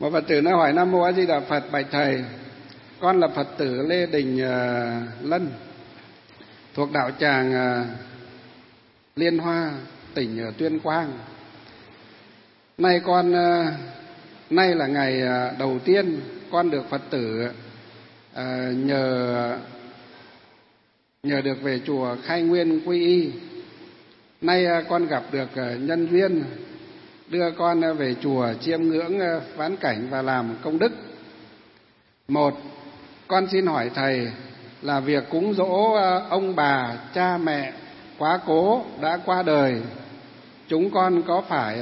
Một Phật tử nó hỏi: Nam Mô A Di Đà Phật, bạch thầy, con là Phật tử Lê Đình Lân, thuộc đạo tràng Liên Hoa, tỉnh Tuyên Quang. Nay là ngày đầu tiên con được Phật tử nhờ được về chùa khai nguyên quy y. Nay con gặp được nhân duyên đưa con về chùa chiêm ngưỡng vãn cảnh và làm công đức. Một, con xin hỏi thầy là việc cúng dỗ ông bà, cha mẹ quá cố đã qua đời, chúng con có phải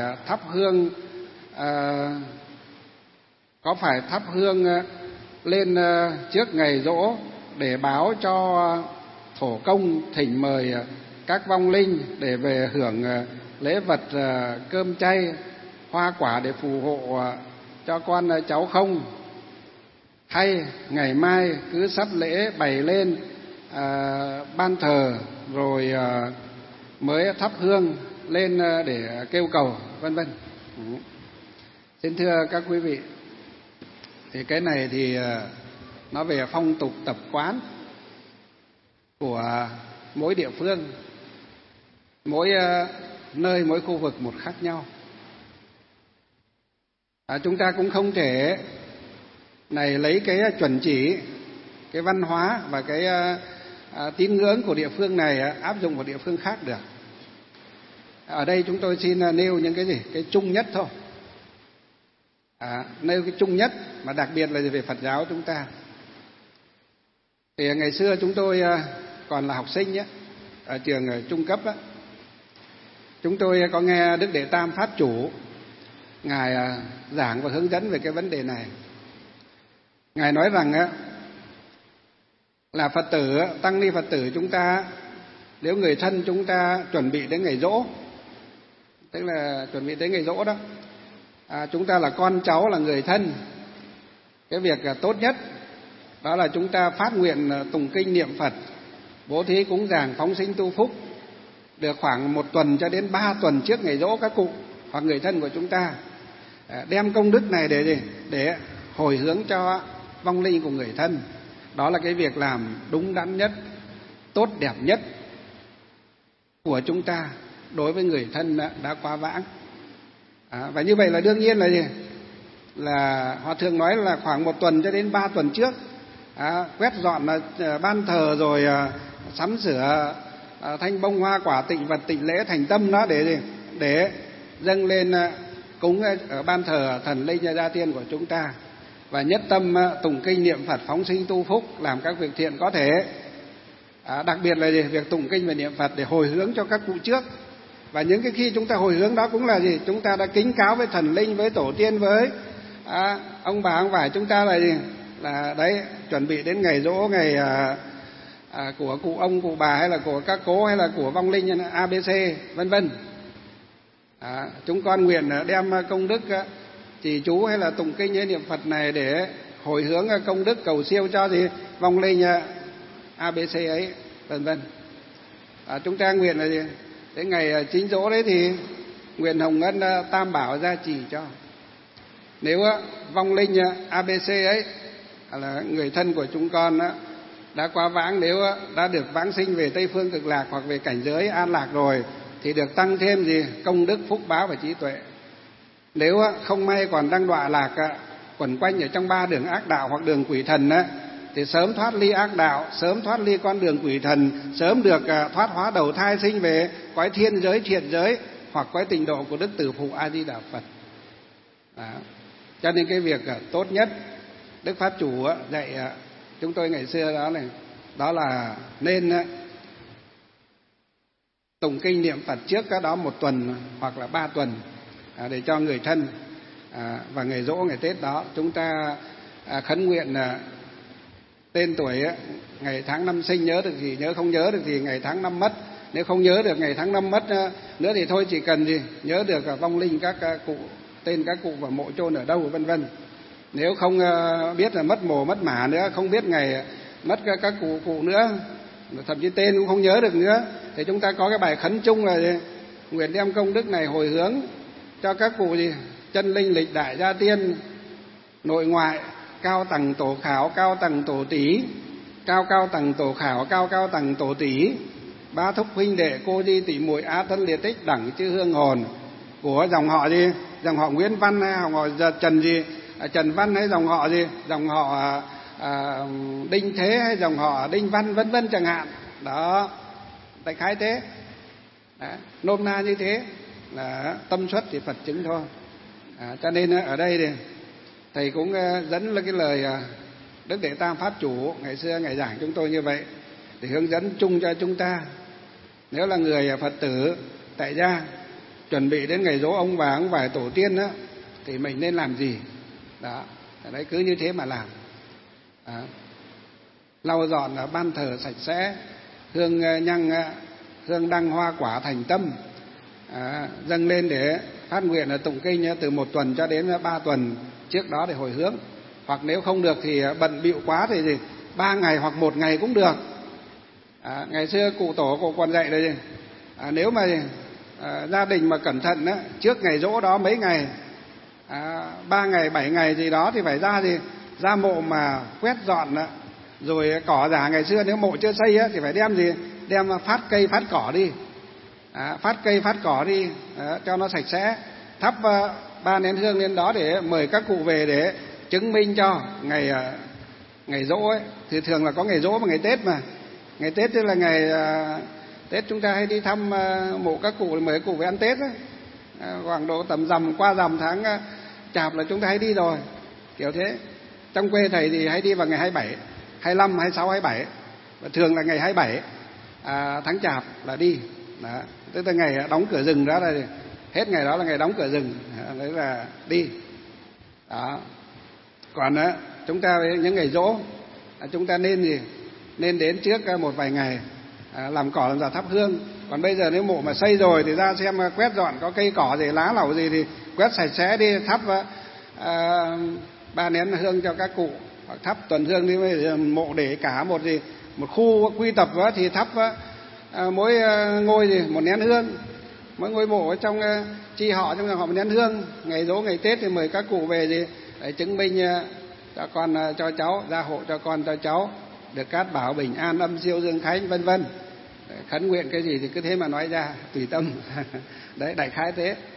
thắp hương lên trước ngày giỗ để báo cho thổ công thỉnh mời các vong linh để về hưởng lễ vật cơm chay, hoa quả để phù hộ cho con cháu không? Hay ngày mai cứ sắp lễ bày lên ban thờ rồi mới thắp hương lên để kêu cầu, vân vân. Xin thưa các quý vị, thì cái này thì nó về phong tục tập quán của mỗi địa phương, mỗi nơi, mỗi khu vực một khác nhau. Chúng ta cũng không thể lấy cái chuẩn chỉ, cái văn hóa và cái tín ngưỡng của địa phương này áp dụng vào địa phương khác được. Ở đây chúng tôi xin nêu những cái gì? Cái chung nhất thôi. Nêu cái chung nhất, mà đặc biệt là về Phật giáo chúng ta. Thì ngày xưa chúng tôi còn là học sinh á, ở trường trung cấp á, chúng tôi có nghe Đức Đệ Tam Pháp Chủ Ngài giảng và hướng dẫn về cái vấn đề này. Ngài nói rằng á, là Phật tử, tăng ni Phật tử chúng ta, nếu người thân chúng ta chuẩn bị đến ngày giỗ, tức là chuẩn bị đến ngày giỗ đó, chúng ta là con cháu, là người thân, cái việc tốt nhất đó là chúng ta phát nguyện tụng kinh niệm Phật, bố thí cúng dường phóng sinh tu phúc được khoảng 1 tuần cho đến 3 tuần trước ngày giỗ các cụ hoặc người thân của chúng ta, đem công đức này để hồi hướng cho vong linh của người thân. Đó là cái việc làm đúng đắn nhất, tốt đẹp nhất của chúng ta đối với người thân đã qua vãng. Và như vậy là đương nhiên là gì? Là Hòa Thượng nói là khoảng 1 tuần cho đến 3 tuần trước, quét dọn ban thờ rồi sắm sửa thanh bông hoa quả tịnh vật tịnh lễ thành tâm đó để dâng lên cúng ở ban thờ thần linh gia tiên của chúng ta, và nhất tâm tụng kinh niệm Phật phóng sinh tu phúc, làm các việc thiện có thể. Đặc biệt là gì? Việc tụng kinh và niệm Phật để hồi hướng cho các cụ trước. Và những cái khi chúng ta hồi hướng đó cũng là gì? Chúng ta đã kính cáo với thần linh, với tổ tiên, với ông bà ông vải chúng ta là gì? Là đấy, chuẩn bị đến ngày giỗ, ngày của cụ ông cụ bà, hay là của các cố, hay là của vong linh ABC vân vân. Chúng con nguyện đem công đức trì chú hay là tụng kinh hay niệm Phật này để hồi hướng công đức cầu siêu cho gì? Vong linh ABC ấy, vân vân. Chúng ta nguyện là gì? Đến ngày chính giỗ đấy thì nguyện hồng ân Tam Bảo gia trì cho. Nếu vong linh ABC ấy là người thân của chúng con đã qua vãng, nếu đã được vãng sinh về Tây Phương Cực Lạc hoặc về cảnh giới an lạc rồi, thì được tăng thêm gì? Công đức, phúc báo và trí tuệ. Nếu không may còn đang đọa lạc quẩn quanh ở trong 3 đường ác đạo hoặc đường quỷ thần thì sớm thoát ly ác đạo, sớm thoát ly con đường quỷ thần, sớm được thoát hóa đầu thai sinh về cõi thiên giới, thiện giới hoặc cõi tịnh độ của Đức Tử Phụ A Di Đà Phật. Cho nên cái việc tốt nhất Đức Pháp Chủ dạy chúng tôi ngày xưa đó là nên tụng kinh niệm Phật trước cái đó 1 tuần hoặc là 3 tuần để cho người thân. Và ngày giỗ, ngày Tết đó chúng ta khấn nguyện tên tuổi, ngày tháng năm sinh nhớ được thì nhớ, không nhớ được thì ngày tháng năm mất. Nếu không nhớ được ngày tháng năm mất nữa thì thôi, chỉ cần gì nhớ được vong linh các cụ, tên các cụ và mộ chôn ở đâu vân vân. Nếu không biết là mất mồ mất mả nữa, không biết ngày mất các cụ nữa, thậm chí tên cũng không nhớ được nữa, thì chúng ta có cái bài khấn chung là gì? Nguyện đem công đức này hồi hướng cho các cụ gì? Chân linh lịch đại gia tiên nội ngoại, cao tầng tổ khảo, cao tầng tổ tỷ, cao cao tầng tổ khảo, cao cao tầng tổ tỷ, bá thúc huynh đệ cô di tỷ muội á thân liệt tích đẳng chư hương hồn. Của dòng họ gì? Dòng họ Nguyễn Văn hay dòng họ Trần gì? Trần Văn hay dòng họ gì? Dòng họ Đinh Thế hay dòng họ Đinh Văn, vân vân chẳng hạn. Đó, đại khái thế. Đó, nôm na như thế là tâm xuất thì Phật chứng thôi. Cho nên ở đây thì thầy cũng dẫn là cái lời Đức Đệ Tam Pháp Chủ ngày xưa ngày giảng chúng tôi như vậy, để hướng dẫn chung cho chúng ta. Nếu là người Phật tử tại gia chuẩn bị đến ngày dỗ ông bà ông vài tổ tiên đó, thì mình nên làm gì? Đó, đấy, cứ như thế mà làm. Đó. Lau dọn ban thờ sạch sẽ, hương nhang hương đăng hoa quả thành tâm, dâng lên để phát nguyện là tụng kinh từ 1 tuần cho đến 3 tuần trước đó để hồi hướng. Hoặc nếu không được thì bận bịu quá thì 3 ngày hoặc 1 ngày cũng được. Ngày xưa cụ tổ cụ còn dạy đây, nếu mà gia đình mà cẩn thận đó, trước ngày dỗ đó mấy ngày, 3 ngày 7 ngày gì đó thì phải ra mộ mà quét dọn đó. Rồi cỏ giả ngày xưa nếu mộ chưa xây á, thì phải đem phát cây phát cỏ đi, phát cây phát cỏ đi cho nó sạch sẽ, thắp 3 nén hương lên đó để mời các cụ về để chứng minh cho ngày dỗ ấy. Thì thường là có ngày dỗ và ngày Tết mà. Ngày Tết tức là ngày Tết chúng ta hay đi thăm mộ các cụ, mời các cụ về ăn Tết ấy. Khoảng độ tầm qua rằm tháng Chạp là chúng ta hay đi rồi, kiểu thế. Trong quê thầy thì hay đi vào ngày 27, 25, 26, 27, và thường là ngày 27 tháng Chạp là đi. Đó, tức là ngày đóng cửa rừng đó, là hết ngày đó là ngày đóng cửa rừng, đấy là đi. Đó. Còn chúng ta những ngày dỗ chúng ta nên đến trước một vài ngày làm cỏ làm giả thắp hương. Còn bây giờ nếu mộ mà xây rồi thì ra xem quét dọn có cây cỏ gì lá lẩu gì thì quét sạch sẽ đi, thắp 3 nén hương cho các cụ, hoặc thắp tuần hương đi. Mộ để cả một khu quy tập đó thì thắp mỗi ngôi 1 nén hương, mỗi ngôi mộ ở trong chi họ, trong họ 1 nén hương. Ngày dỗ ngày Tết thì mời các cụ về để chứng minh cho con cho cháu, gia hộ cho con cho cháu được cát bảo bình an, âm siêu dương khánh, vân vân. Khấn nguyện cái gì thì cứ thế mà nói ra tùy tâm. Đấy, đại khái thế.